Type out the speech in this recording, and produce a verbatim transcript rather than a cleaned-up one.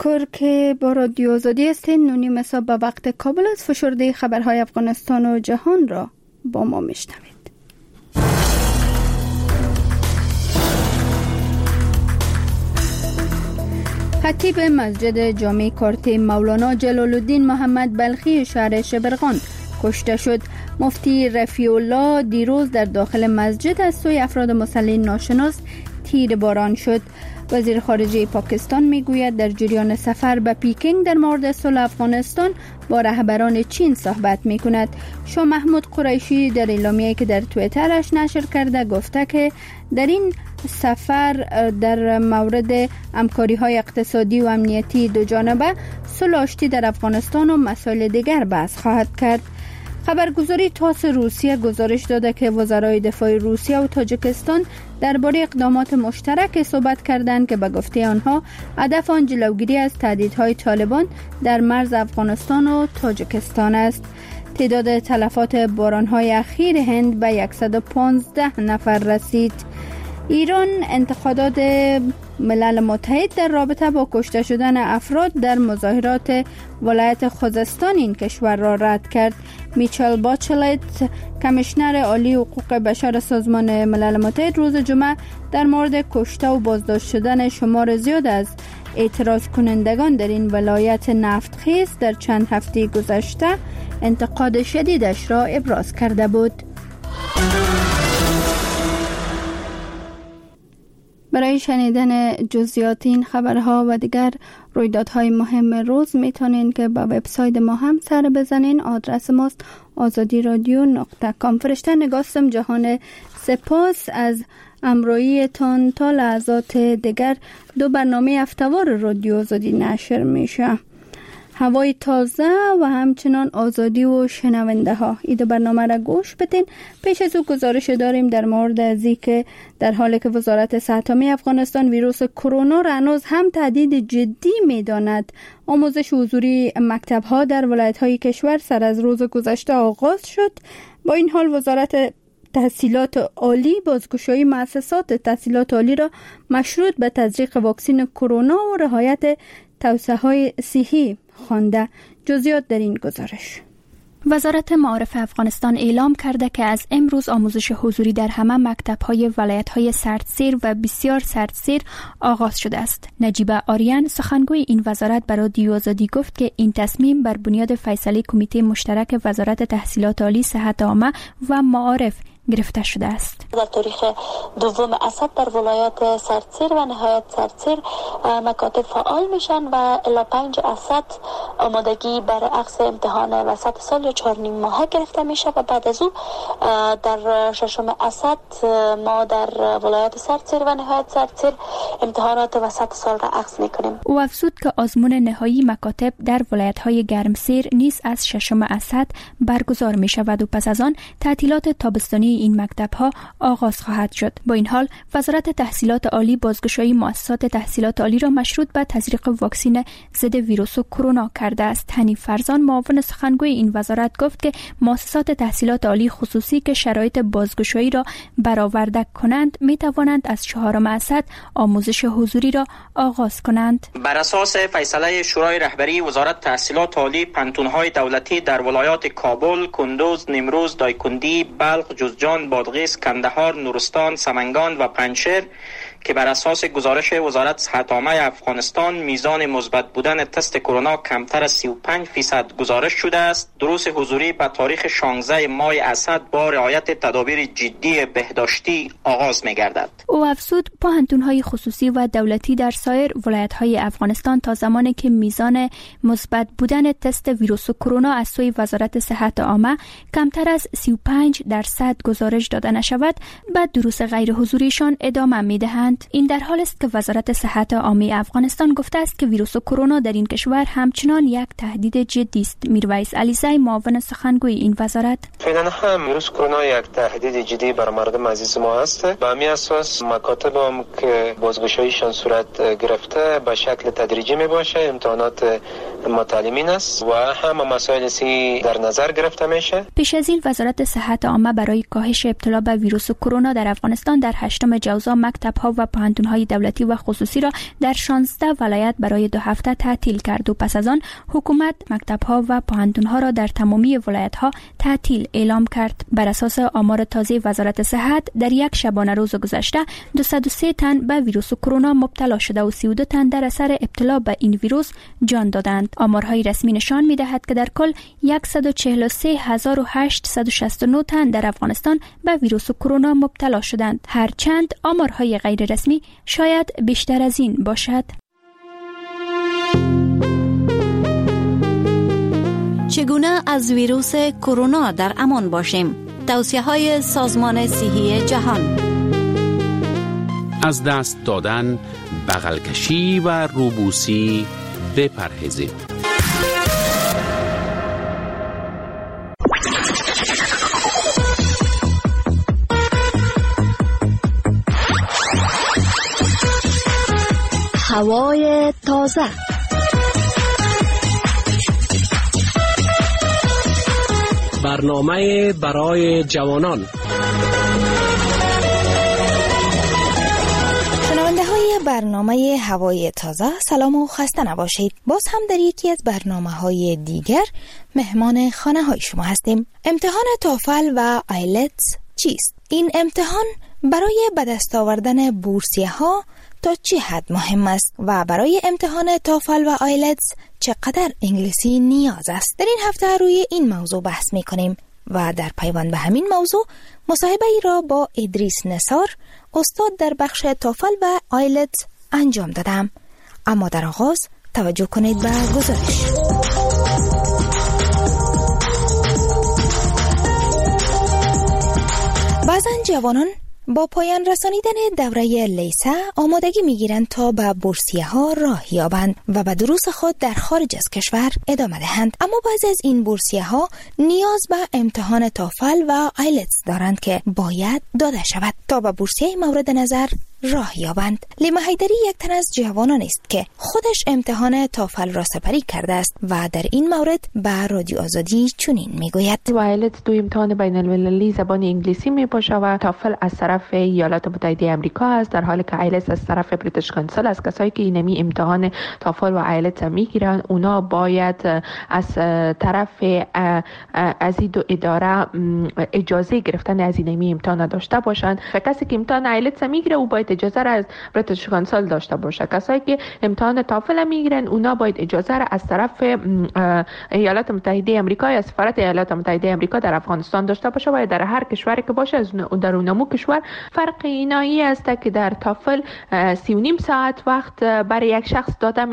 تشکر که با رادیو آزادی هستین. نونی مسا به وقت کابل از فشرده خبرهای افغانستان و جهان را با ما میشنوید. خطیب مسجد جامع کارته مولانا جلال الدین محمد بلخی شهر شبرغان کشته شد. مفتی رفیع الله دیروز در داخل مسجد از سوی افراد مسلح ناشناس تیرباران شد. وزیر خارجه پاکستان میگوید در جریان سفر به پیکینگ در مورد صلح افغانستان با رهبران چین صحبت میکند. شاه محمود قریشی در اعلامیه‌ای که در توییترش نشر کرده گفته که در این سفر در مورد همکاری‌های اقتصادی و امنیتی دو جانبه، صلح آشتی در افغانستان و مسائل دیگر بحث خواهد کرد. خبرگزاری تاس روسیه گزارش داده که وزرای دفاع روسیه و تاجیکستان درباره اقدامات مشترک صحبت کردند که به گفته آنها هدف آن جلوگیری از تهدیدهای طالبان در مرز افغانستان و تاجیکستان است. تعداد تلفات بارانهای اخیر هند به صد و پانزده نفر رسید. ایران انتقادات ملل متحد در رابطه با کشته شدن افراد در مظاهرات ولایت خوزستان این کشور را رد کرد. میچل باچلت، کمیشنر عالی حقوق بشر سازمان ملل متحد، روز جمعه در مورد کشته و بازداشت شدن شمار زیاد از اعتراض کنندگان در این ولایت نفتخیز در چند هفته گذشته انتقاد شدیدش را ابراز کرده بود. برای شنیدن جزئیات این خبرها و دیگر رویدادهای مهم روز میتونین که با وبسایت ما هم سر بزنین. آدرس ماست آزادی رادیو نقطه کام. فرشته نگاستم جهان سپاس از امرویتان. تا لحظات دیگر دو برنامه هفته‌وار رادیو آزادی نشر میشه، هوای تازه و همچنان آزادی و شنونده ها. این دو برنامه را گوش بدین. پیش از او گزارش داریم در مورد از که در حالی که وزارت صحت عامه افغانستان ویروس کرونا را هنوز هم تهدید جدی می‌داند، آموزش حضوری مکتب ها در ولایت های کشور سر از روز گذشته آغاز شد. با این حال وزارت تحصیلات عالی بازگشایی مؤسسات تحصیلات عالی را مشروط به تزریق واکسن کرونا و رعایت توصیه‌های صحی خوانده. جزئیات در این گزارش. وزارت معارف افغانستان اعلام کرده که از امروز آموزش حضوری در همه مکتب‌های ولایت‌های سردسیر و بسیار سردسیر آغاز شده است. نجیبه آریان سخنگوی این وزارت برای رادیو آزادی گفت که این تصمیم بر بنیاد فیصله کمیته مشترک وزارت تحصیلات عالی، صحت عامه و معارف گرفته شده است. در تاریخ دوم اسد در ولایات سردسیر و نهایت سردسیر مکاتب فعال میشن و الی پنج اسد آمادگی برای اخذ امتحان وسط سال یا چهار نیم ماه گرفته میشه و بعد از او در ششم اسد ما در ولایات سردسیر و نهایت سردسیر امتحانات وسط سال را اخذ میکنیم. او افزود که آزمون نهایی مکاتب در ولایت های گرمسیر نیز از ششم اسد برگزار می شود و پس از آن تعطیلات تابستانی این مکتب‌ها آغاز خواهد شد. با این حال وزارت تحصیلات عالی بازگشایی مؤسسات تحصیلات عالی را مشروط به تزریق واکسن ضد ویروس کرونا کرده است. حنیف فرزان، معاون سخنگوی این وزارت، گفت که مؤسسات تحصیلات عالی خصوصی که شرایط بازگشایی را برآورده کنند می توانند از چهارم اسد آموزش حضوری را آغاز کنند. بر اساس فیصله شورای رهبری وزارت تحصیلات عالی، پانتون‌های دولتی در ولایات کابل، کندوز، نیمروز، دایکندی، بلخ، جوزجان، بادغیس، کندهار، نورستان، سمنگان و پنجشیر که بر اساس گزارش وزارت صحت عامه افغانستان میزان مثبت بودن تست کرونا کمتر از سی و پنج فیصد گزارش شده است، دروس حضوری به تاریخ شانزده ماه اسد با رعایت تدابیر جدی بهداشتی آغاز می‌گردد. او افزود پوهنتون‌های خصوصی و دولتی در سایر ولایت‌های افغانستان تا زمانی که میزان مثبت بودن تست ویروس کرونا از سوی وزارت صحت عامه کمتر از سی و پنج درصد گزارش داده نشود، بعد دروس غیر حضوریشان ادامه می‌دهند. این در حال است که وزارت صحت عامه افغانستان گفته است که ویروس کرونا در این کشور همچنان یک تهدید جدی است. میرویس علیزی، معاون سخنگوی این وزارت: فعلا هم ویروس کرونا یک تهدید جدی بر مردم عزیز ما است. به همین اساس مکاتب هم که بازگشاییشان صورت گرفته به شکل تدریجی می باشه، امتحانات متعلمین است و هم مسائل سی در نظر گرفته میشه. پیش از این وزارت صحت عامه برای کاهش ابتلا به ویروس کرونا در افغانستان در هشتم جوزا مکتب‌ها و و پوهنتون‌های دولتی و خصوصی را در شانزده ولایت برای دو هفته تعطیل کرد و پس از آن حکومت مکتب‌ها و پوهنتون‌ها را در تمامی ولایت‌ها تعطیل اعلام کرد. بر اساس آمار تازه وزارت صحت در یک شبانه روز گذشته دویست و سه تن به ویروس کرونا مبتلا شده و سی و دو تن در اثر ابتلا به این ویروس جان دادند. آمارهای رسمی نشان می‌دهد که در کل صد و چهل و سه هزار و هشتصد و شصت و نه تن در افغانستان به ویروس کرونا مبتلا شدند. هرچند آمارهای غیر رسمی شاید بیشتر از این باشد. چگونه از ویروس کرونا در امان باشیم؟ توصیه‌های سازمان صحی جهان. از دست دادن، بغل کشی و روبوسی بپرهیزید. هوای تازه. برنامه برای جوانان. شنونده های برنامه هوای تازه، سلام و خسته نباشید. باز هم در یکی از برنامه های دیگر مهمان خانه های شما هستیم. امتحان توفل و آیلتس چیست؟ این امتحان برای به دست آوردن بورسیه ها تا چه حد مهم است و برای امتحان توفل و آیلتس چقدر انگلیسی نیاز است؟ در این هفته روی این موضوع بحث می کنیم و در پیوند به همین موضوع مصاحبه ای را با ادریس نثار، استاد در بخش توفل و آیلتس انجام دادم. اما در آغاز توجه کنید به گزارش. بعضن جوانان با پایان رسانیدن دوره لیسه آمادگی میگیرند تا به بورسیه ها راه یابند و به دروس خود در خارج از کشور ادامه دهند. اما بعضی از این بورسیه ها نیاز به امتحان توفل و آیلتس دارند که باید داده شود تا به بورسیه مورد نظر راه یابند. لیما حیدری یک تن از جوانان است که خودش امتحان توفل را سپری کرده است و در این مورد به رادیو آزادی چنین میگوید: آیلتس دو امتحان بین المللی زبان انگلیسی می باشه و توفل از طرف ایالات متحده آمریکا است، در حالی که آیلتس از طرف بریتیش کانسل است. کسایی که اینمی امتحان توفل و آیلتس میگیرن اونا باید از طرف از این دو اداره اجازه گرفتن از اینمی امتحان داشته باشند. و کسی که امتحان آیلتس میگیره او باید اجازه را از بریتیش کانسل داشته باشه. کسایی که امتحان توفل میگیرن اونا باید اجازه را از طرف ایالات متحده آمریکا یا سفارت ایالات متحده آمریکا در افغانستان داشته باشه و در هر کشوری که باشه از در اونمو کشور. فرق اینایی است که در توفل سی و نیم ساعت وقت برای یک شخص داده